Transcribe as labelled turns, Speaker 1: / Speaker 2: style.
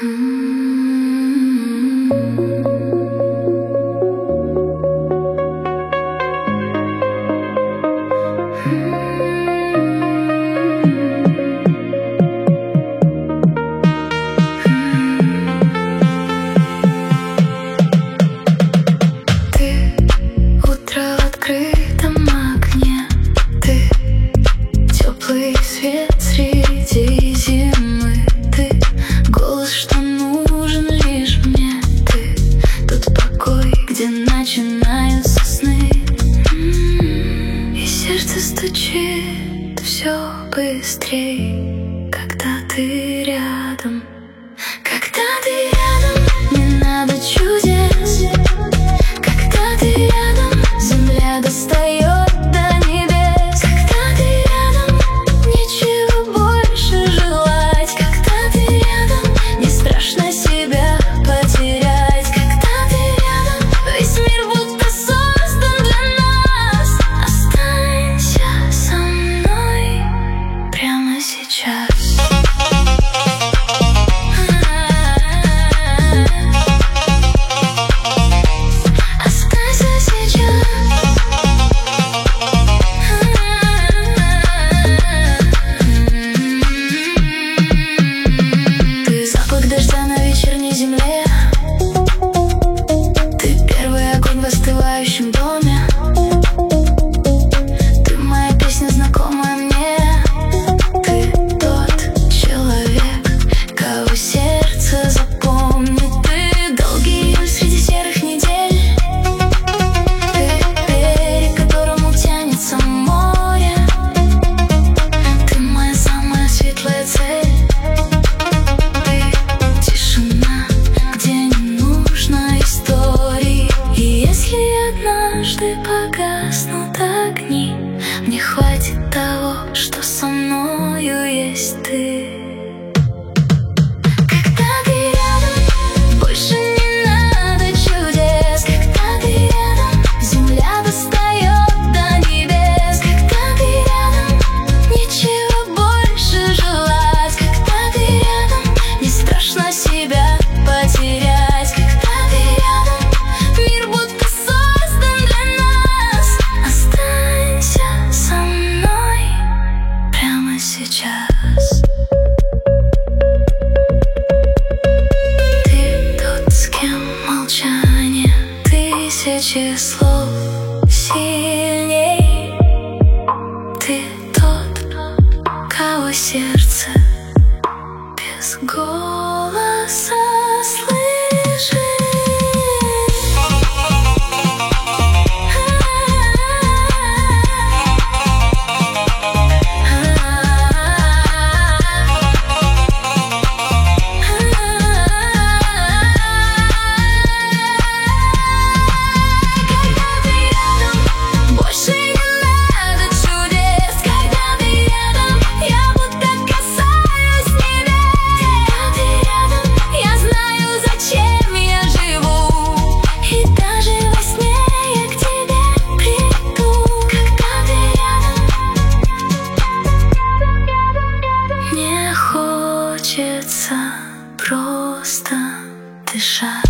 Speaker 1: Начинаются сны, и сердце стучит все быстрей, когда ты рядом. Когда ты рядом, не надо чудес. Когда ты рядом, земля достает до небес. Когда ты рядом, нечего больше желать. Когда ты рядом, не страшно себя потерять. Погаснут огни, мне хватит того, что со мною есть ты. Когда ты рядом, больше не надо чудес. Когда ты рядом, земля достает до небес. Когда ты рядом, нечего больше желать. Когда ты рядом, не страшно себя потерять. Когда ты рядом, мир будто создан для нас. Останься со мной прямо сейчас. Ты тот, с кем молчание тысячи слов сильней. Ты тот, кого сердце без голоса слышит. Хочется просто дышать.